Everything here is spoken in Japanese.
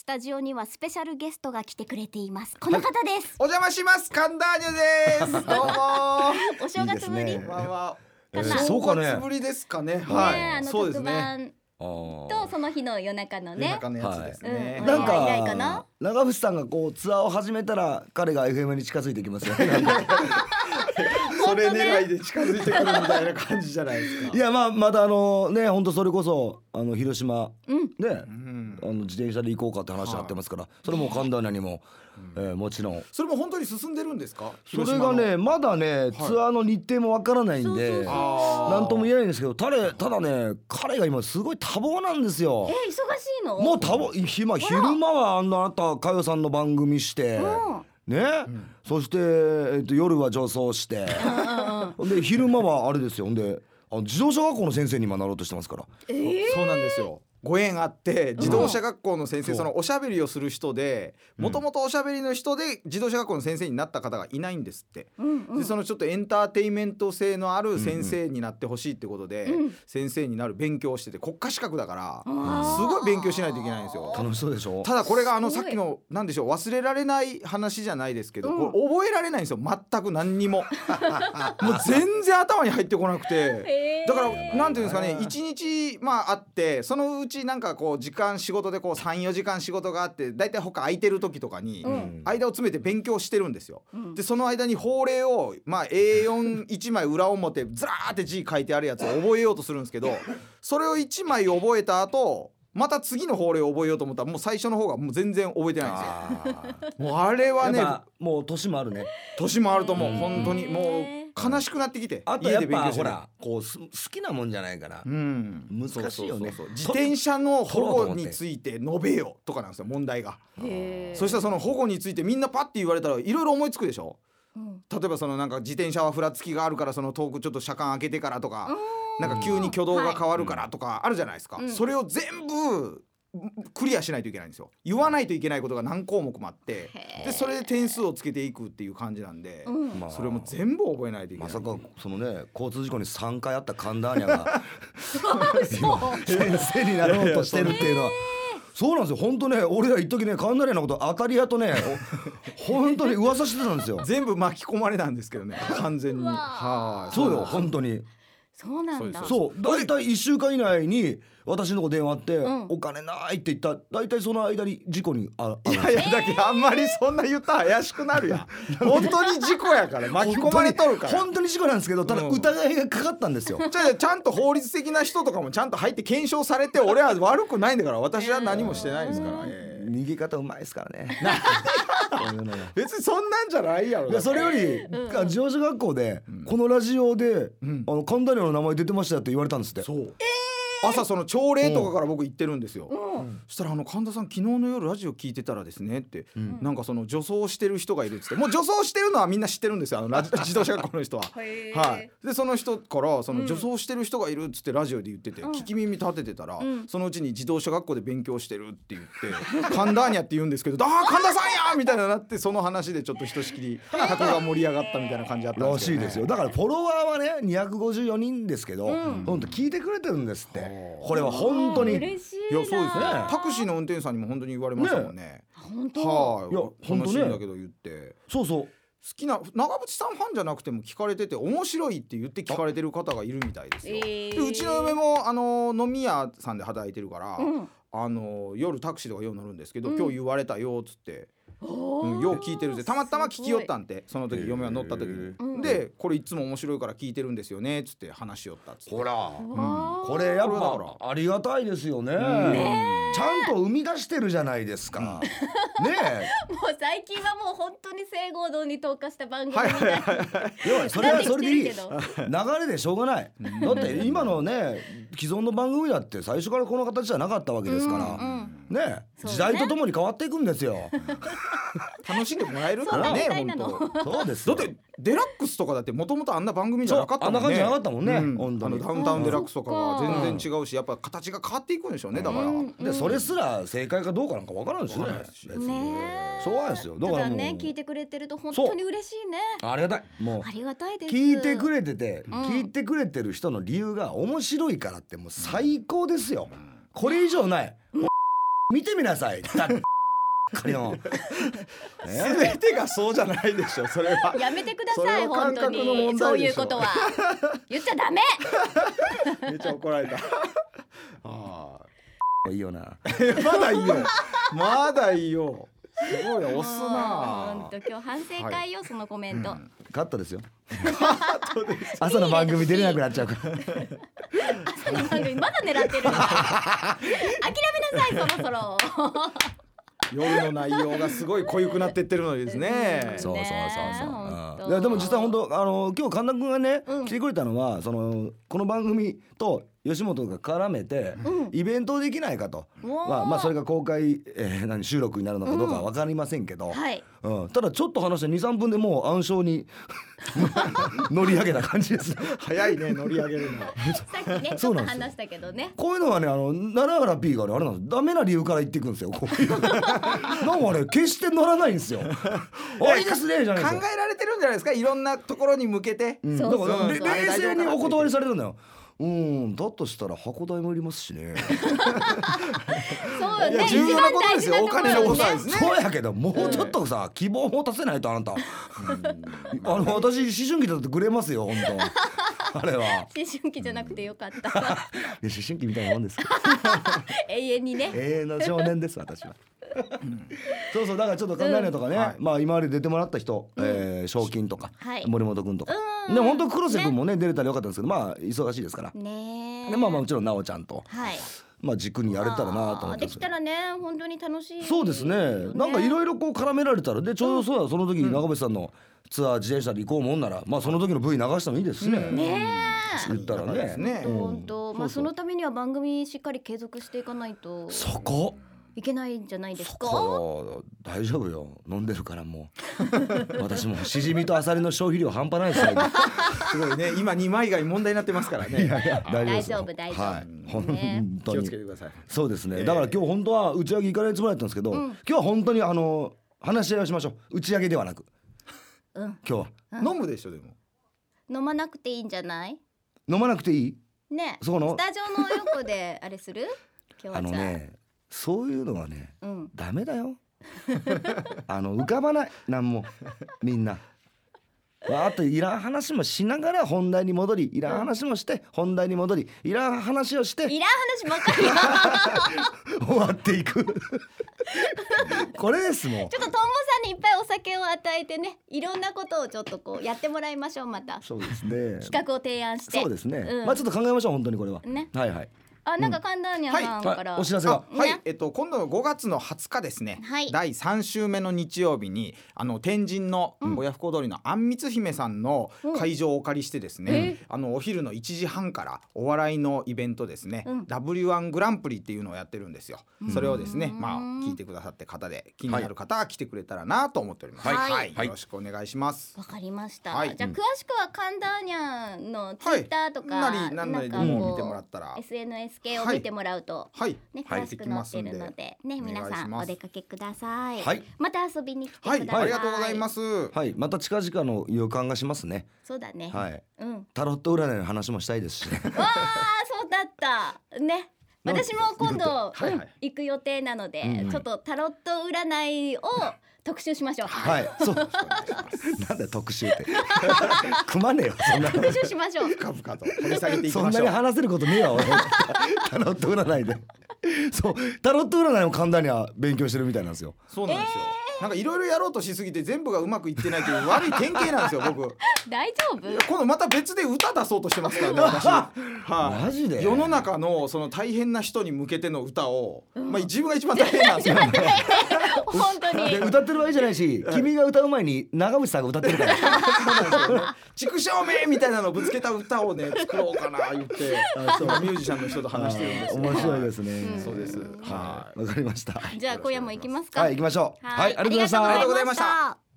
スタジオにはスペシャルゲストが来てくれています。この方です、 お邪魔します。神田アニュです。どうもお正月ぶり。 いいですね。 そうかね。正月ぶりですかね。はい。そうですね。 とその日の夜中のね。 夜中のやつですね。 なんかないかな。 長渕さんがこうツアーを始めたら彼が FM に近づいてきますよね。 それ狙いで近づいてくるみたいな感じじゃないですか。 いやまだね本当それこそ広島ね、自転車で行こうかって話になってますから、それも神田アナにももちろん。 それも本当に進んでるんですか。 それがねまだねツアーの日程もわからないんでなんとも言えないんですけど、ただね彼が今すごい多忙なんですよ。 忙しいの。 もう多忙。昼間はあなた佳代さんの番組してね、そして夜は女装してで昼間はあれですよ。で自動車学校の先生に今なろうとしてますから。 そうなんですよ。ご縁あって自動車学校の先生、そのおしゃべりをする人でもともとおしゃべりの人で自動車学校の先生になった方がいないんですって。でそのちょっとエンターテインメント性のある先生になってほしいってことで先生になる勉強をしてて、国家資格だからすごい勉強しないといけないんですよ。 楽しそうでしょ。 ただこれがさっきのなんでしょう、忘れられない話じゃないですけど、これ覚えられないんですよ。全く何にももう全然頭に入ってこなくて、だからなんていうんですかね、1日あってそのうちなんかこう時間仕事でこう 3,4 時間仕事があって、だいたい他空いてる時とかに間を詰めて勉強してるんですよ。でその間に法令をA41 枚裏表ずらーって字書いてあるやつを覚えようとするんですけど、それを1枚覚えた後また次の法令を覚えようと思ったらもう最初の方がもう全然覚えてないんですよ。もうあれはねもう年もあるね。 年もあると思う。本当にもう悲しくなってきて、 あとやっぱほ家で勉強してる。 らこう好きなもんじゃないから難しいよね。 自転車の保護について述べよとかなんですよ、問題が。そしたらその保護についてみんなパッて言われたらいろいろ思いつくでしょ。例えばそのなんか自転車はふらつきがあるからその遠くちょっと車間開けてからとか、なんか急に挙動が変わるからとかあるじゃないですか。それを全部クリアしないといけないんですよ。言わないといけないことが何項目もあって、でそれで点数をつけていくっていう感じなんで、それも全部覚えないといけない。 まさかそのね交通事故に3回あった神田アニャが先生になろうとしてるっていうのはそうなんですよ。本当ね、俺ら一時ね神田アニャのこと当たり屋とね本当に噂してたんですよ。 全部巻き込まれたんですけどね、完全に。 そうよ本当に。 そうなんだ。 そうだいたい1週間以内に私のとこ電話あって、お金ないって言っただいたいその間に事故にいやだけどあんまりそんな言ったら怪しくなるやん本当に事故やから巻き込まれとるから。 本当に事故なんですけど、ただ疑いがかかったんですよ。 ちゃんと法律的な人とかもちゃんと入って検証されて、俺は悪くないんだから。私は何もしてないですから。 逃げ方うまいですからね別にそんなんじゃないやろ。 それより自動車学校でこのラジオで神田アニャの名前出てましたって言われたんですって。 そう朝その朝礼とかから僕行ってるんですよ。そしたら神田さん昨日の夜ラジオ聞いてたらですねって、なんかその女装してる人がいるっつって、もう女装してるのはみんな知ってるんですよ、自動車学校の人ははい。でその人からその女装してる人がいるっつってラジオで言ってて、聞き耳立ててたら、そのうちに自動車学校で勉強してるって言って神田アニャって言うんですけど、神田さんやみたいななって、その話でちょっとひとしきり客が盛り上がったみたいな感じだったんですけどね。 らしいですよ。だからフォロワーはね254人ですけど、本当聞いてくれてるんですって。これは本当に嬉しい。 いやそうですね。タクシーの運転手さんにも本当に言われましたもんね。 本当。 はいや本当ね。 楽しいんだけど言って。 そう好きな長渕さんファンじゃなくても聞かれてて面白いって言って聞かれてる方がいるみたいですよ。でうちの嫁も飲み屋さんで働いてるから、夜タクシーとかよう乗るんですけど、今日言われたよっつって。よう聞いてるってたまたま聞きよったんで、その時嫁が乗った時に、でこれいつも面白いから聞いてるんですよねっつって話しよったっつって。 ほら、これやっぱありがたいですよね。ちゃんと生み出してるじゃないですか。ねもう最近はもう本当に正合堂に特化した番組みたいな。 それはそれでいい。流れでしょうがない。だって今のね既存の番組だって最初からこの形じゃなかったわけですからね。時代とともに変わっていくんですよ。 楽しんでもらえるからね本当。 そうです。 だってデラックスとかだってもともとあんな番組じゃなかったもんね。 あんな感じじゃなかったもんね。 ダウンタウンデラックスとかは全然違うし、やっぱ形が変わっていくんでしょうね。だからでそれすら正解かどうかなんかわからんしね。そうなんですよ。だからね聞いてくれてると本当に嬉しいね。 ありがたい。もうありがたいです。 聞いてくれてて聞いてくれてる人の理由が面白いからってもう最高ですよ。これ以上ない。見てみなさい。 かりの全てがそうじゃないでしょ。それはやめてください。 それは本当感覚の問題でしょにそういうことは言っちゃダメ。 めっちゃ怒られた。あいいよな。 まだいいよ。まだいいよ。すごい押すな。 本当今日反省会よ、そのコメント。 カットですよ。朝の番組出れなくなっちゃうから。 朝の番組まだ狙ってるんだ。諦めなさい、そろそろ。 夜の内容がすごい濃ゆくなってってるのにですね。 そうそうそうそう。 本当いやでも実際本当今日神田君がね、 うん来てくれたのはこの番組と吉本が絡めて、イベントできないかと、まあそれが公開、収録になるのかどうかは分かりませんけど、 はい。 ただちょっと話して 2,3 分でもう暗礁に乗り上げた感じです早いね乗り上げるの。 さっきねちそうなんですよょっと話したけどね。 こういうのはね奈良原 P がねあれなんです、ダメな理由から言っていくんですよこういうなんかね決して乗らないんですよ。あいいですねじゃないですよ。 考えられてるんじゃないですか、いろんなところに向けて。 だそうそうからそう冷静にお断りされるんだよ。だとしたら箱代もいりますしね。 そうよね。 いや重要なことですよ、お一番金の大事なところよねことはですね。 そうやけどもうちょっとさ、希望を持たせないとあなた。私思春期だってくれますよ本当。あれは。 思春期じゃなくてよかった。 いや思春期みたいなもんです。 永遠にね。 永遠の少年です私は。そうそうだからちょっと考えないとかね、 はいまあ今まで出てもらった人、賞金とか、 はい森本君とか、 うんで本当黒瀬君もね出れたらよかったんですけど、まあ忙しいですから、 ねえ。 でまあもちろん奈緒ちゃんと、 はい。 まあ軸にやれたらなと思ってますできたらね本当に楽しい。 そうですね、なんかいろいろこう絡められたらでちょうどそうだ、その時に長渕さんのツアー自転車で行こうもんなら、まあその時の V 流してもいいですしね、 ね言ったらね。 ねうん本当、まあそのためには番組しっかり継続していかないとそこいけないんじゃないですか。 大丈夫よ、飲んでるからもう私もしじみとアサリの消費量半端ないですよすごいね、今2枚貝問題になってますからね。 大丈夫大丈夫。 はい、本当気をにつけてください。 そうですね、だから今日本当は打ち上げ行かないつもりだったんですけど、今日は本当に話し合いをしましょう。打ち上げではなくうん。 今日は飲むでしょでも。 飲まなくていいんじゃない？ 飲まなくていい。 ね。 そうなのスタジオの横であれする？今日はじゃあ。 ねそういうのはねうん。 ダメだよ浮かばないなんもみんなあといらん話もしながら本題に戻り、いらん話もして本題に戻り、いらん話をしていらん話ばっかりよ。 終わっていくこれですもん。 ちょっとトンボさんにいっぱいお酒を与えてね、いろんなことをちょっとこうやってもらいましょう。またそうですね、 企画を提案して。 そうですね、 うんまあちょっと考えましょう本当にこれはね。 はいはい。 あ、なんか神田ニャさんから、 お知らせが、 はい、 ね今度の5月の20日ですね、 はい第3週目の日曜日に天神の親不孝通りのあんみつ姫さんの会場をお借りしてですね、お昼の1時半からお笑いのイベントですね、W1 グランプリっていうのをやってるんですよ。それをですね、まあ聞いてくださって方で気になる方は来てくれたらなと思っております。 はいよろしくお願いします。 わかりました。 はいじゃあ詳しくは神田ニャのツイッターとか、 何なりでなんかこうも見てもらったら、 SNS 系を見てもらうと、 はいね、 はい詳しく載ってるので、ね、 お願いします皆さんお出かけください。 はいまた遊びに来てくだはさい。 い、ありがとうございます。 はいまた近々の予感がしますね。 そうだね。 はいうん。 タロット占いの話もしたいですしねわあ、そうだった。ね。私も今度、 はいはい行く予定なので、 うんちょっとタロット占いを特集しましょう。 はいそうなんだよ特集って組まねえよそんな特集しましょう。 深々と掘り下げていきそんましょう。 なに話せることねえわ俺タロット占いでそうタロット占いも簡単には勉強してるみたいなんですよ。 そうなんですよ。なんかいろいろやろうとしすぎて全部がうまくいってないという悪い典型なんですよ僕。 大丈夫？ 今度また別で歌出そうとしてますからね私。はいマジで世の中のその大変な人に向けての歌を、まあ自分が一番大変なんですよ。 本当でに。 歌ってる場合じゃないし君が歌う前に長渕さんが歌ってるから畜生めみたいなのをぶつけた歌をね作ろうかな言って今ミュージシャンの人と話してるんですよ。 面白いですね。 そうです。はい。 わかりました。 じゃあ今夜も行きますか。 はい行きましょう。はいありがとうございました。 ありがとうございました。